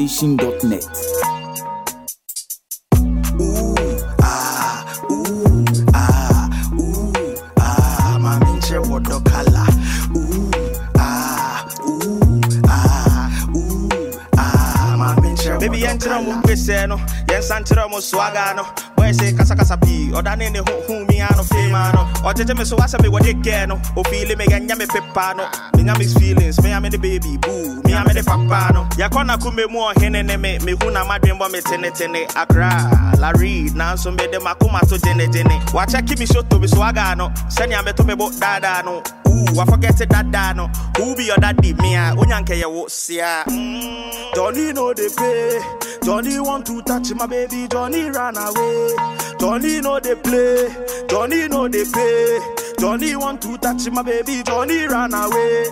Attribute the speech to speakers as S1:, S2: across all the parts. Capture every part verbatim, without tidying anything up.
S1: nation dot net.
S2: Ooh, ah, ooh, ah, ooh, ah, my minche wodo kala. Ooh, ah, ooh, ah, ooh, ah, my minche.
S3: Baby, enter on Peseno, yes, enter on Swagano. Boy, say Casa Casa P, or Dan in the whom me ano femano, or tell me so what's me what they can, or feel me and yammy pepano. Me am his feelings, me am the baby boo, me am the papano. Yakona kume more hen and me, me huna madam bomb tenetene, Accra, La Reed, now so made them akuma to Jenny Jenny. Watch I keep me short to be swagano, send ya me to me about dadano. Ooh, I forget it that dano. Who be your daddy, me, Unyanke, ya what's ya? Johnny know they pay. Johnny want to touch my baby, Johnny run away. Johnny know they play, Johnny know they pay. Johnny want to touch my baby, Johnny run away.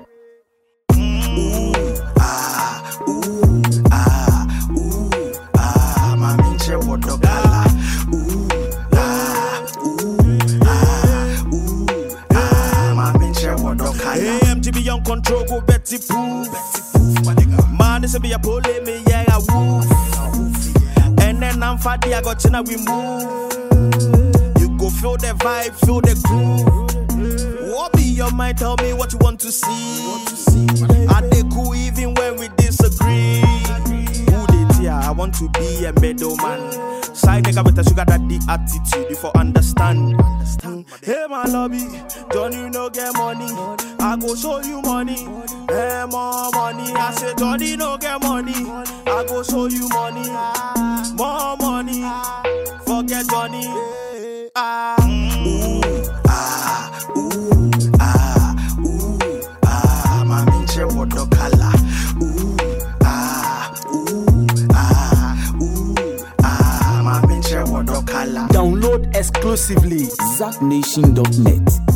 S2: Ooh, ah, ooh, ah, ooh, ah, my minche wodo kala. Ooh, ah, ooh, ah, ooh, ah, my minche wodo kala.
S3: A M G be on control, go Betty Poof. Man, this be a pole, me, yeah, I woof. And then I'm fatty, I got china, we move. You go feel the vibe, feel the groove. What be your mind? Tell me what you want to see. Are they cool even when we disagree? Who they tear? I want to be a middleman. Side nigga with a sugar daddy attitude, if I understand. Hey, my lobby, don't you know get money? I go show you money. Hey, more money. I say, don't you know get money? I go show you money. More money. Forget Johnny. Ah.
S2: Ooh, ah, ooh, ah, ooh, ah, my minche wodo kala. Ooh, ah, ooh, ah, ooh, ah, my minche wodo kala.
S1: Download exclusively zack nation dot net.